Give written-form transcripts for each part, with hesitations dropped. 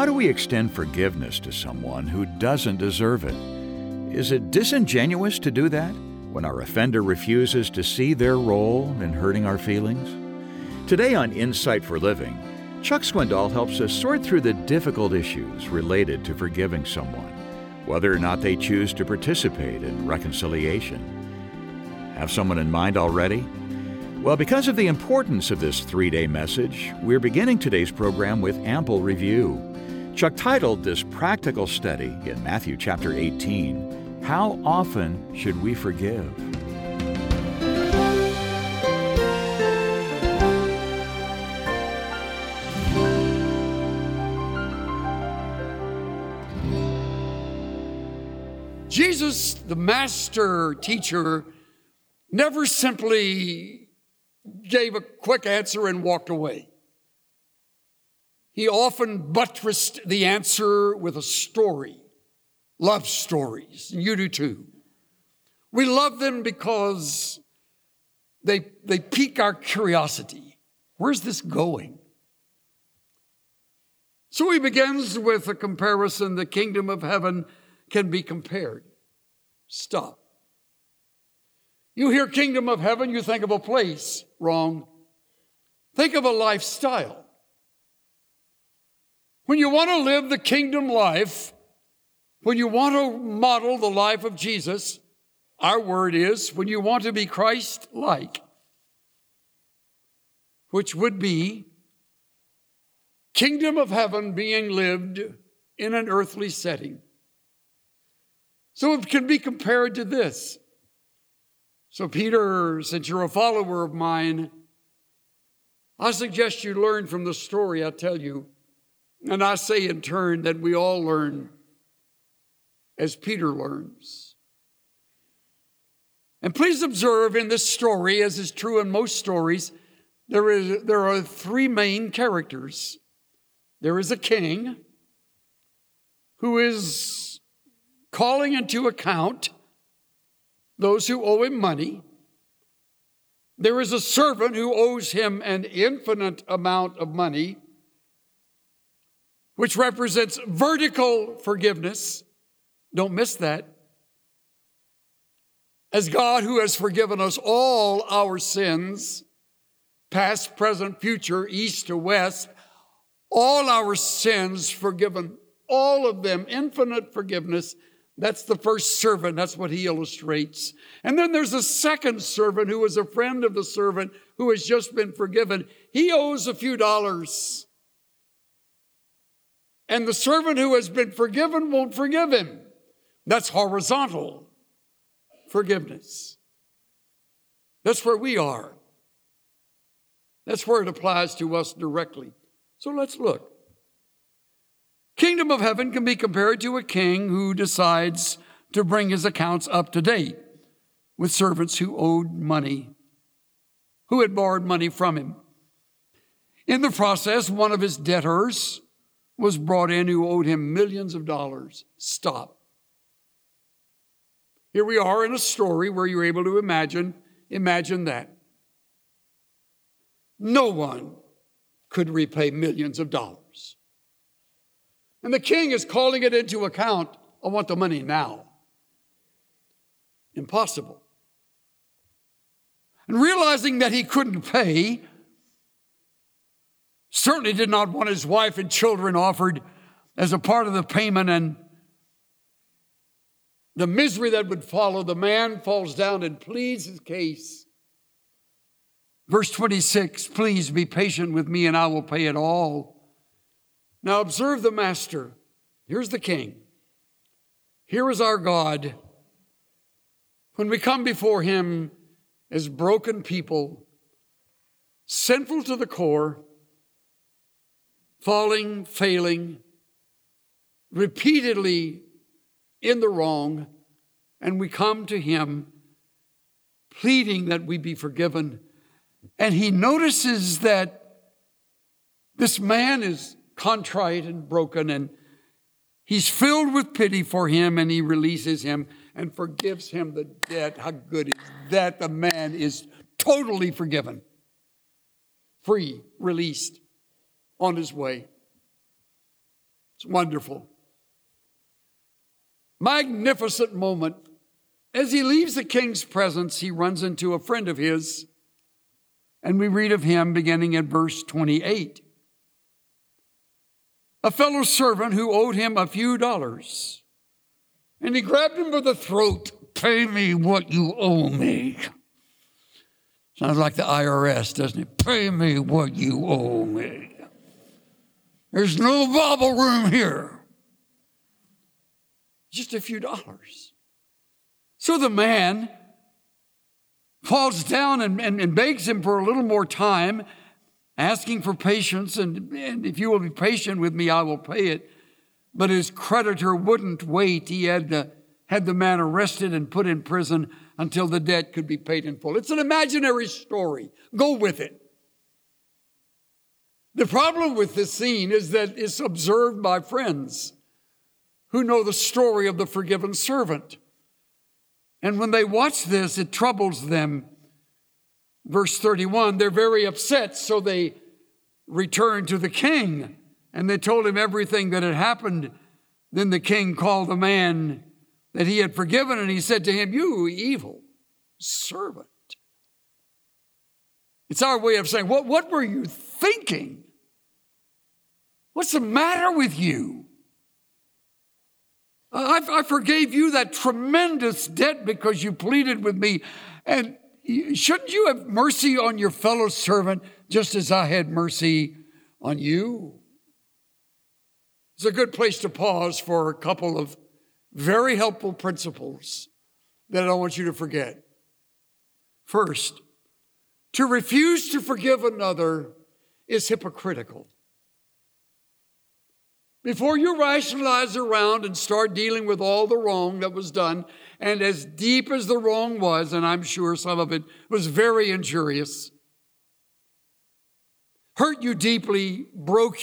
How do we extend forgiveness to someone who doesn't deserve it? Is it disingenuous to do that when our offender refuses to see their role in hurting our feelings? Today on Insight for Living, Chuck Swindoll helps us sort through the difficult issues related to forgiving someone, whether or not they choose to participate in reconciliation. Have someone in mind already? Well, because of the importance of this 3-day message, we're beginning today's program with ample review. Chuck titled this practical study in Matthew chapter 18, How Often Should We Forgive? Jesus, the master teacher, never simply gave a quick answer and walked away. He often buttressed the answer with a story. Love stories, and you do too. We love them because they pique our curiosity. Where's this going? So he begins with a comparison. The kingdom of heaven can be compared. Stop. You hear kingdom of heaven, you think of a place. Wrong. Think of a lifestyle. When you want to live the kingdom life, when you want to model the life of Jesus, our word is when you want to be Christ-like, which would be kingdom of heaven being lived in an earthly setting. So it can be compared to this. So Peter, since you're a follower of mine, I suggest you learn from the story I tell you. And I say in turn that we all learn as Peter learns. And please observe in this story, as is true in most stories, there are 3 main characters. There is a king who is calling into account those who owe him money. There is a servant who owes him an infinite amount of money, which represents vertical forgiveness. Don't miss that. As God, who has forgiven us all our sins, past, present, future, east to west, all our sins forgiven, all of them, infinite forgiveness. That's the first servant. That's what he illustrates. And then there's a second servant who is a friend of the servant who has just been forgiven. He owes a few dollars. And the servant who has been forgiven won't forgive him. That's horizontal forgiveness. That's where we are. That's where it applies to us directly. So let's look. Kingdom of heaven can be compared to a king who decides to bring his accounts up to date with servants who owed money, who had borrowed money from him. In the process, one of his debtors was brought in who owed him millions of dollars. Stop. Here we are in a story where you're able to imagine that. No one could repay millions of dollars. And the king is calling it into account. I want the money now. Impossible. And realizing that he couldn't pay, certainly did not want his wife and children offered as a part of the payment, and the misery that would follow, the man falls down and pleads his case. Verse 26, please be patient with me and I will pay it all. Now observe the master. Here's the king. Here is our God. When we come before him as broken people, sinful to the core, falling, failing, repeatedly in the wrong, and we come to him pleading that we be forgiven. And he notices that this man is contrite and broken, and he's filled with pity for him, and he releases him and forgives him the debt. How good is that? The man is totally forgiven, free, released, on his way. It's wonderful. Magnificent moment. As he leaves the king's presence, he runs into a friend of his, and we read of him beginning at verse 28. A fellow servant who owed him a few dollars, and he grabbed him by the throat. Pay me what you owe me. Sounds like the IRS, doesn't it? Pay me what you owe me. There's no bobble room here. Just a few dollars. So the man falls down and begs him for a little more time, asking for patience, and if you will be patient with me, I will pay it. But his creditor wouldn't wait. He had the man arrested and put in prison until the debt could be paid in full. It's an imaginary story. Go with it. The problem with this scene is that it's observed by friends who know the story of the forgiven servant. And when they watch this, it troubles them. Verse 31, they're very upset, so they returned to the king, and they told him everything that had happened. Then the king called the man that he had forgiven, and he said to him, "You evil servant." It's our way of saying, what were you thinking? What's the matter with you? I forgave you that tremendous debt because you pleaded with me. And shouldn't you have mercy on your fellow servant just as I had mercy on you? It's a good place to pause for a couple of very helpful principles that I don't want you to forget. First, to refuse to forgive another is hypocritical. Before you rationalize around and start dealing with all the wrong that was done, and as deep as the wrong was, and I'm sure some of it was very injurious, hurt you deeply, broke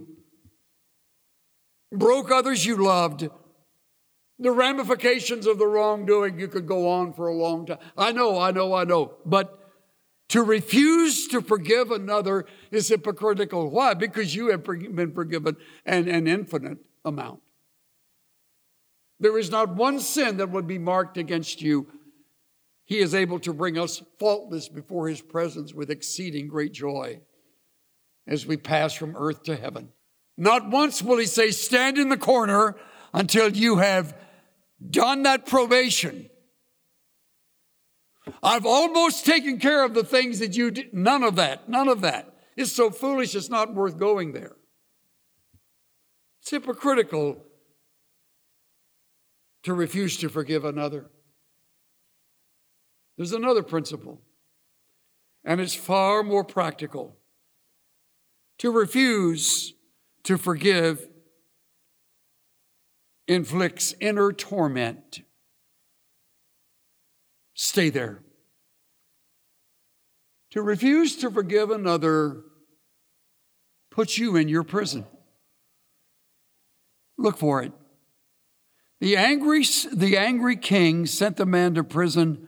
others you loved, the ramifications of the wrongdoing, you could go on for a long time. I know. But to refuse to forgive another is hypocritical. Why? Because you have been forgiven an infinite amount. There is not one sin that would be marked against you. He is able to bring us faultless before his presence with exceeding great joy as we pass from earth to heaven. Not once will he say, stand in the corner until you have done that probation. I've almost taken care of the things that you did. None of that. It's so foolish, it's not worth going there. It's hypocritical to refuse to forgive another. There's another principle, and it's far more practical. To refuse to forgive inflicts inner torment. Stay there. To refuse to forgive another puts you in your prison. Look for it. The angry king sent the man to prison,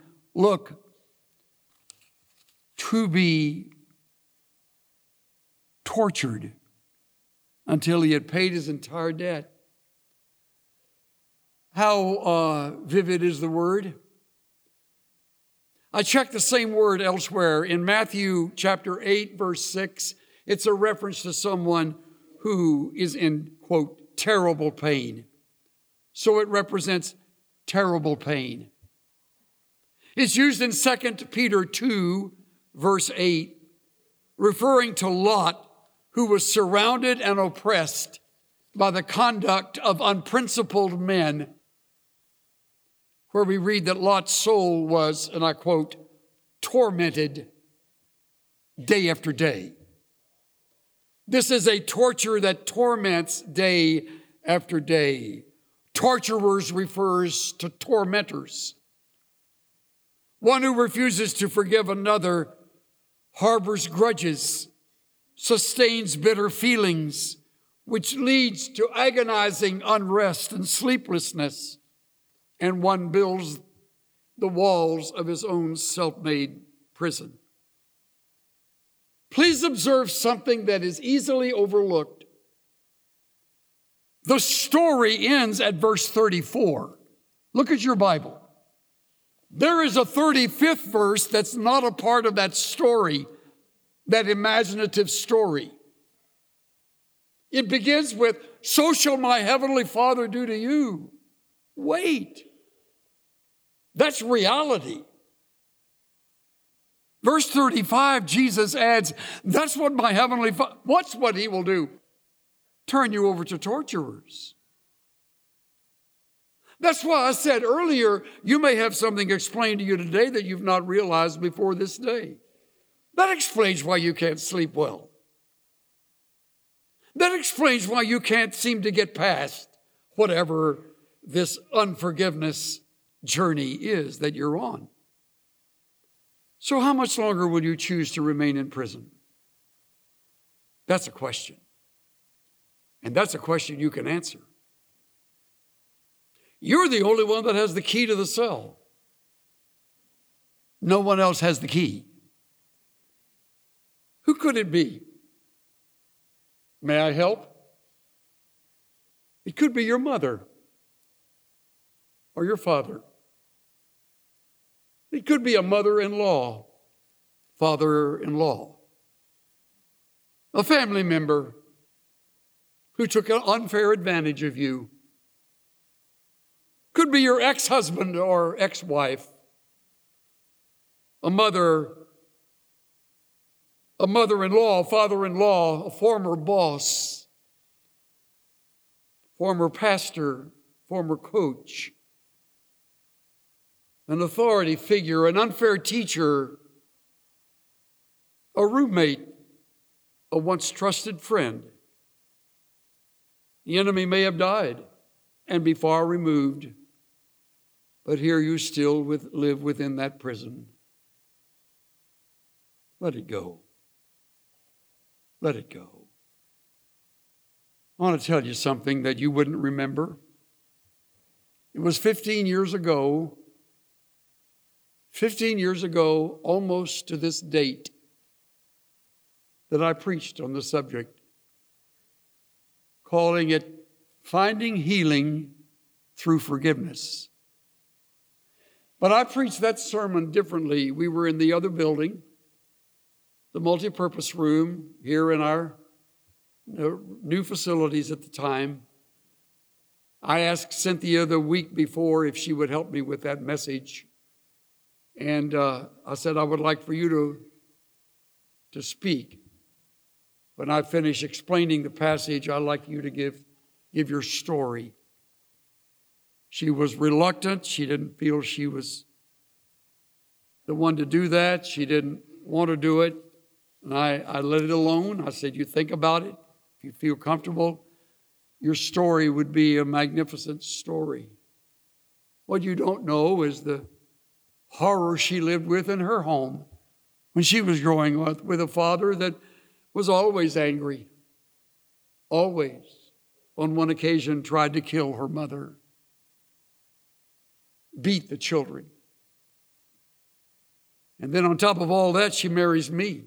to be tortured until he had paid his entire debt. How vivid is the word? I checked the same word elsewhere. In Matthew chapter 8, verse 6, it's a reference to someone who is in, quote, terrible pain. So it represents terrible pain. It's used in 2 Peter 2, verse 8, referring to Lot, who was surrounded and oppressed by the conduct of unprincipled men, where we read that Lot's soul was, and I quote, tormented day after day. This is a torture that torments day after day. Torturers refers to tormentors. One who refuses to forgive another harbors grudges, sustains bitter feelings, which leads to agonizing unrest and sleeplessness, and one builds the walls of his own self-made prison. Please observe something that is easily overlooked. The story ends at verse 34. Look at your Bible. There is a 35th verse that's not a part of that story, that imaginative story. It begins with, "So shall my heavenly Father do to you." Wait. That's reality. Verse 35, Jesus adds, "That's what my heavenly Father," what's what he will do? Turn you over to torturers. That's why I said earlier, you may have something explained to you today that you've not realized before this day. That explains why you can't sleep well. That explains why you can't seem to get past whatever this unforgiveness journey is that you're on. So how much longer will you choose to remain in prison? That's a question. And that's a question you can answer. You're the only one that has the key to the cell. No one else has the key. Who could it be? May I help? It could be your mother or your father. It could be a mother-in-law, father-in-law, a family member who took an unfair advantage of you. Could be your ex-husband or ex-wife, a mother-in-law, a father-in-law, a former boss, former pastor, former coach, an authority figure, an unfair teacher, a roommate, a once trusted friend. The enemy may have died and be far removed, but here you still live within that prison. Let it go. Let it go. I want to tell you something that you wouldn't remember. It was 15 years ago, almost to this date, that I preached on the subject, calling it Finding Healing Through Forgiveness. But I preached that sermon differently. We were in the other building, the multipurpose room here in our new facilities at the time. I asked Cynthia the week before if she would help me with that message. And I said, I would like for you to speak. When I finish explaining the passage, I'd like you to give your story. She was reluctant. She didn't feel she was the one to do that. She didn't want to do it. And I let it alone. I said, you think about it. If you feel comfortable, your story would be a magnificent story. What you don't know is the horror she lived with in her home when she was growing up with a father that was always angry, always, on one occasion tried to kill her mother, beat the children. And then on top of all that, she marries me.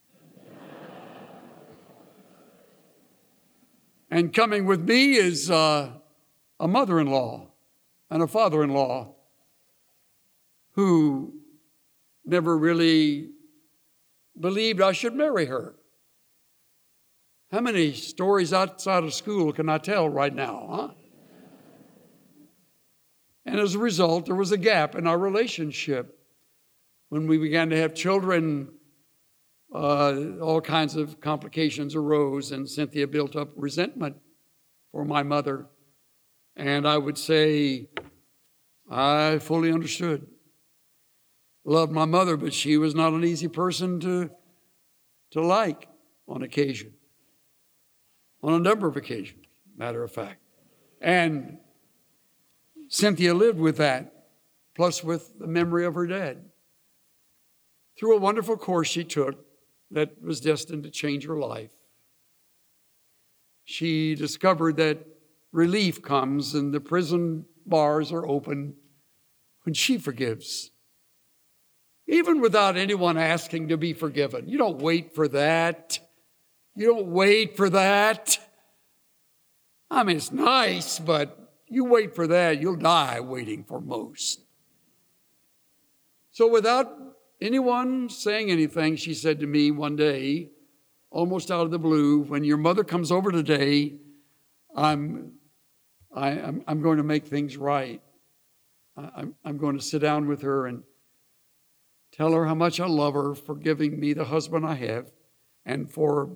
And coming with me is a mother-in-law and a father-in-law who never really believed I should marry her. How many stories outside of school can I tell right now, huh? And as a result, there was a gap in our relationship. When we began to have children, all kinds of complications arose, and Cynthia built up resentment for my mother. And I would say, I fully understood. Loved my mother, but she was not an easy person to like on occasion. On a number of occasions, matter of fact. And Cynthia lived with that, plus with the memory of her dad. Through a wonderful course she took that was destined to change her life, she discovered that relief comes and the prison bars are open when she forgives. Even without anyone asking to be forgiven. You don't wait for that. You don't wait for that. I mean, it's nice, but you wait for that, you'll die waiting for most. So without anyone saying anything, she said to me one day, almost out of the blue, when your mother comes over today, I'm going to make things right. I'm going to sit down with her and tell her how much I love her for giving me the husband I have and for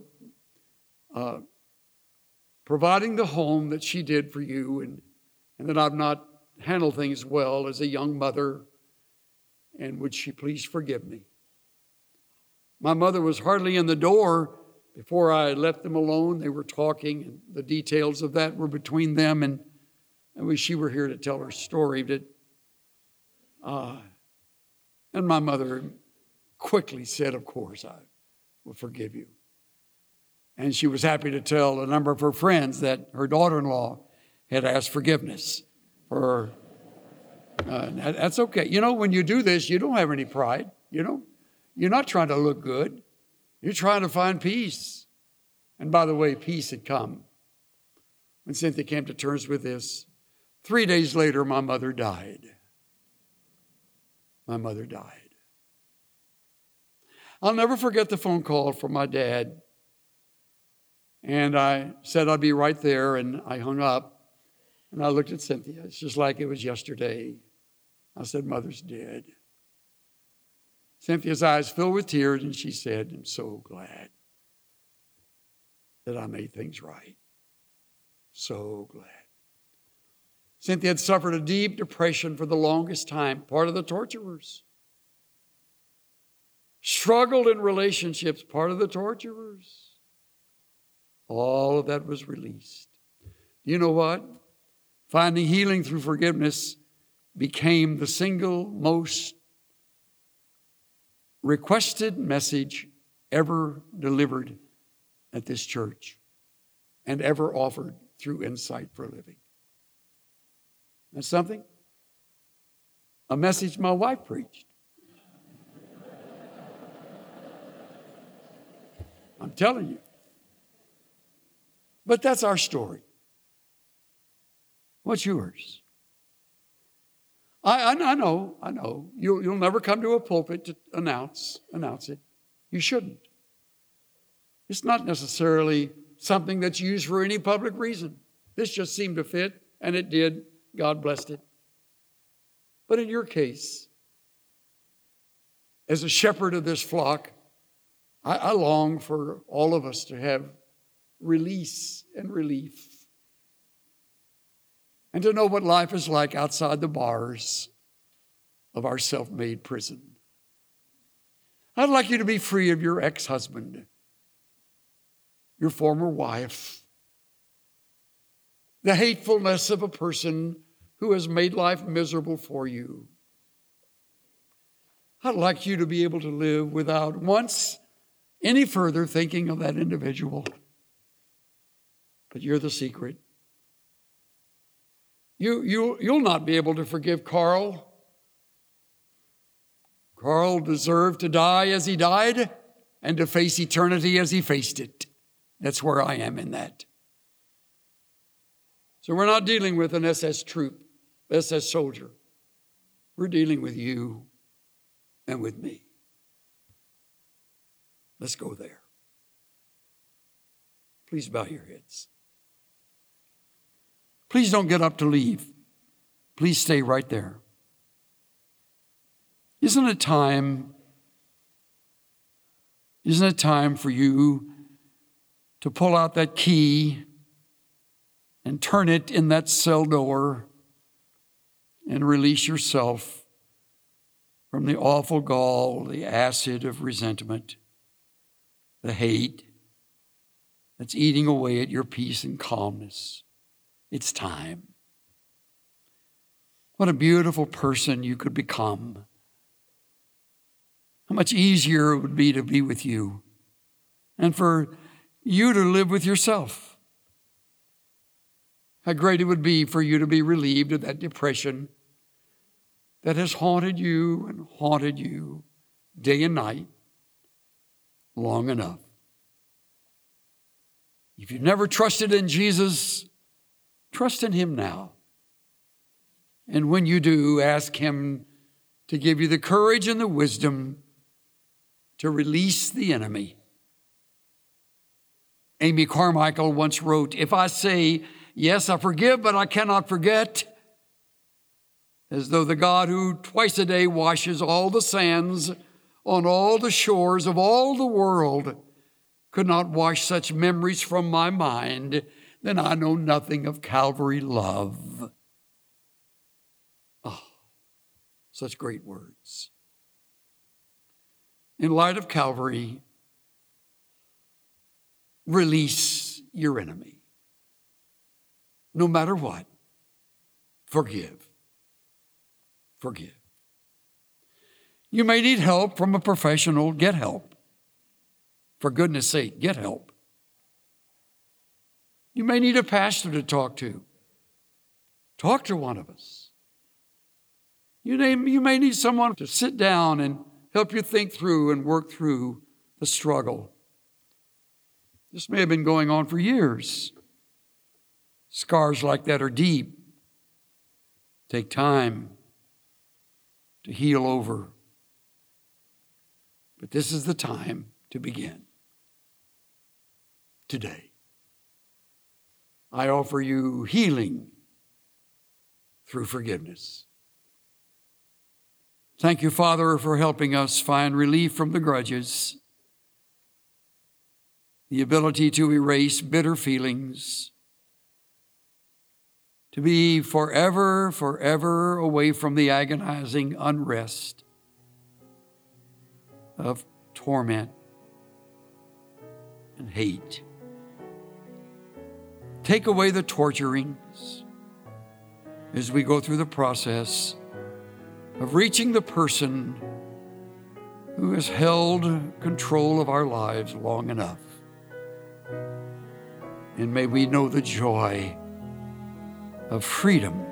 providing the home that she did for you, and that I've not handled things well as a young mother, and would she please forgive me? My mother was hardly in the door before I left them alone. They were talking, and the details of that were between them, and I wish she were here to tell her story. And my mother quickly said, of course, I will forgive you. And she was happy to tell a number of her friends that her daughter-in-law had asked forgiveness for her. That's okay. You know, when you do this, you don't have any pride. You're not trying to look good. You're trying to find peace. And by the way, peace had come when Cynthia came to terms with this. 3 days later, my mother died. My mother died. I'll never forget the phone call from my dad. And I said I'd be right there, and I hung up. And I looked at Cynthia. It's just like it was yesterday. I said, Mother's dead. Cynthia's eyes filled with tears, and she said, I'm so glad that I made things right. So glad. Cynthia had suffered a deep depression for the longest time, part of the torturers. Struggled in relationships, part of the torturers. All of that was released. You know what? Finding healing through forgiveness became the single most requested message ever delivered at this church and ever offered through Insight for Living. That's something? A message my wife preached. I'm telling you. But that's our story. What's yours? I know. You'll never come to a pulpit to announce it. You shouldn't. It's not necessarily something that's used for any public reason. This just seemed to fit, and it did. God blessed it. But in your case, as a shepherd of this flock, I long for all of us to have release and relief, and to know what life is like outside the bars of our self-made prison. I'd like you to be free of your ex-husband, your former wife, the hatefulness of a person who has made life miserable for you. I'd like you to be able to live without once any further thinking of that individual. But you're the secret. You'll not be able to forgive Carl. Carl deserved to die as he died and to face eternity as he faced it. That's where I am in that. So we're not dealing with an SS troop, SS soldier. We're dealing with you and with me. Let's go there. Please bow your heads. Please don't get up to leave. Please stay right there. Isn't it time for you to pull out that key and turn it in that cell door and release yourself from the awful gall, the acid of resentment, the hate that's eating away at your peace and calmness? It's time. What a beautiful person you could become. How much easier it would be to be with you and for you to live with yourself. How great it would be for you to be relieved of that depression that has haunted you day and night long enough. If you've never trusted in Jesus Trust in Him now. And when you do, ask Him to give you the courage and the wisdom to release the enemy. Amy Carmichael once wrote, "If I say, yes, I forgive, but I cannot forget, as though the God who twice a day washes all the sands on all the shores of all the world could not wash such memories from my mind, then I know nothing of Calvary love." Oh, such great words. In light of Calvary, release your enemy. No matter what, forgive. Forgive. You may need help from a professional. Get help. For goodness sake, get help. You may need a pastor to talk to. Talk to one of us. You may need someone to sit down and help you think through and work through the struggle. This may have been going on for years. Scars like that are deep. Take time to heal over. But this is the time to begin. Today, I offer you healing through forgiveness. Thank you, Father, for helping us find relief from the grudges, the ability to erase bitter feelings, to be forever, forever away from the agonizing unrest of torment and hate. Take away the torturings as we go through the process of reaching the person who has held control of our lives long enough. And may we know the joy of freedom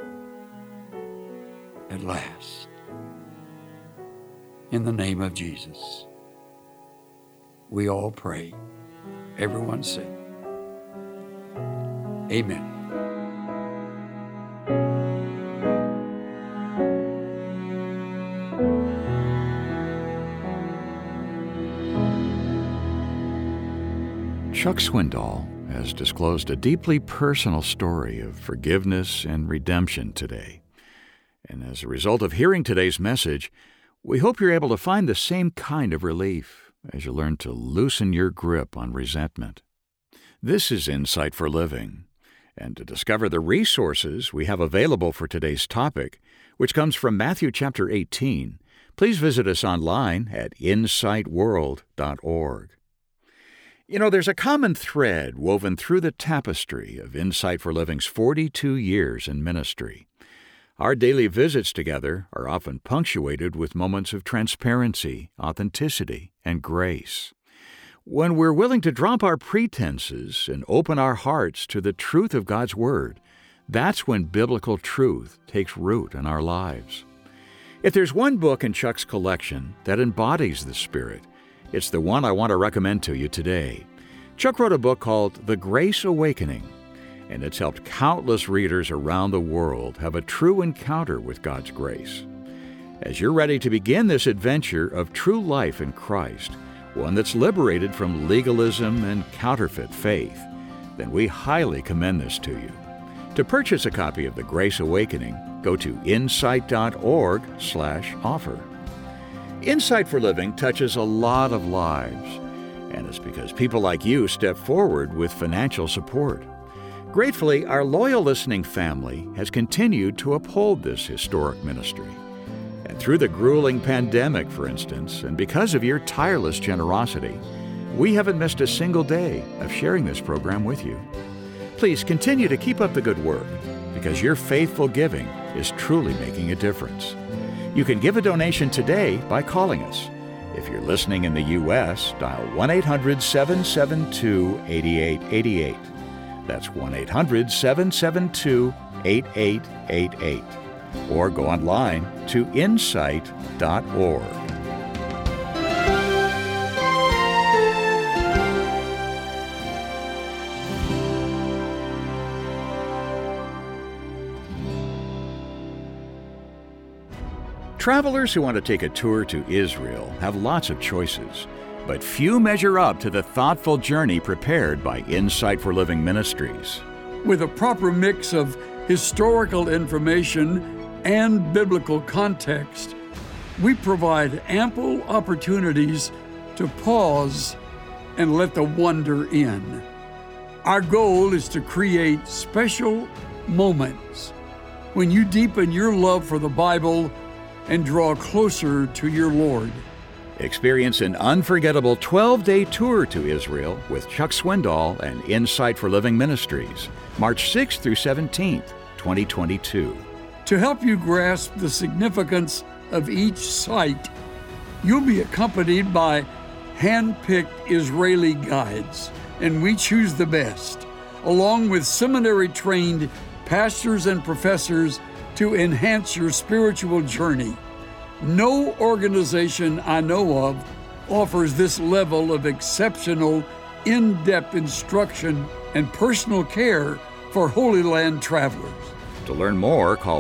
at last. In the name of Jesus, we all pray. Everyone say, Amen. Chuck Swindoll has disclosed a deeply personal story of forgiveness and redemption today. And as a result of hearing today's message, we hope you're able to find the same kind of relief as you learn to loosen your grip on resentment. This is Insight for Living. And to discover the resources we have available for today's topic, which comes from Matthew chapter 18, please visit us online at insightworld.org. You know, there's a common thread woven through the tapestry of Insight for Living's 42 years in ministry. Our daily visits together are often punctuated with moments of transparency, authenticity, and grace. When we're willing to drop our pretenses and open our hearts to the truth of God's Word, that's when biblical truth takes root in our lives. If there's one book in Chuck's collection that embodies the Spirit, it's the one I want to recommend to you today. Chuck wrote a book called The Grace Awakening, and it's helped countless readers around the world have a true encounter with God's grace. As you're ready to begin this adventure of true life in Christ, one that's liberated from legalism and counterfeit faith, then we highly commend this to you. To purchase a copy of The Grace Awakening, go to insight.org/offer. Insight for Living touches a lot of lives, and it's because people like you step forward with financial support. Gratefully, our loyal listening family has continued to uphold this historic ministry. And through the grueling pandemic, for instance, and because of your tireless generosity, we haven't missed a single day of sharing this program with you. Please continue to keep up the good work, because your faithful giving is truly making a difference. You can give a donation today by calling us. If you're listening in the U.S., dial 1-800-772-8888. That's 1-800-772-8888. Or go online to insight.org. Travelers who want to take a tour to Israel have lots of choices, but few measure up to the thoughtful journey prepared by Insight for Living Ministries. With a proper mix of historical information and biblical context, we provide ample opportunities to pause and let the wonder in. Our goal is to create special moments when you deepen your love for the Bible and draw closer to your Lord. Experience an unforgettable 12-day tour to Israel with Chuck Swindoll and Insight for Living Ministries, March 6th through 17th, 2022. To help you grasp the significance of each site, you'll be accompanied by hand-picked Israeli guides, and we choose the best, along with seminary-trained pastors and professors to enhance your spiritual journey. No organization I know of offers this level of exceptional, in-depth instruction and personal care for Holy Land travelers. To learn more, call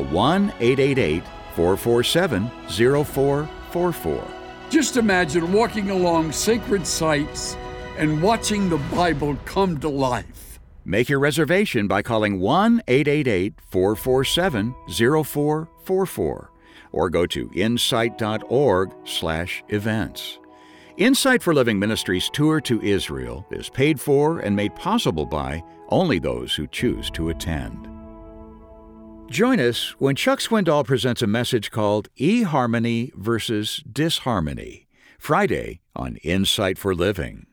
1-888-447-0444. Just imagine walking along sacred sites and watching the Bible come to life. Make your reservation by calling 1-888-447-0444 or go to insight.org/events. Insight for Living Ministries Tour to Israel is paid for and made possible by only those who choose to attend. Join us when Chuck Swindoll presents a message called eHarmony versus Disharmony, Friday on Insight for Living.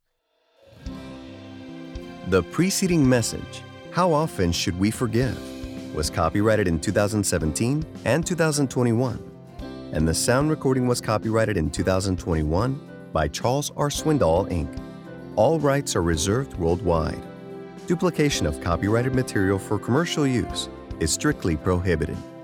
The preceding message, How Often Should We Forgive?, was copyrighted in 2017 and 2021, and the sound recording was copyrighted in 2021 by Charles R. Swindoll, Inc. All rights are reserved worldwide. Duplication of copyrighted material for commercial use is strictly prohibited.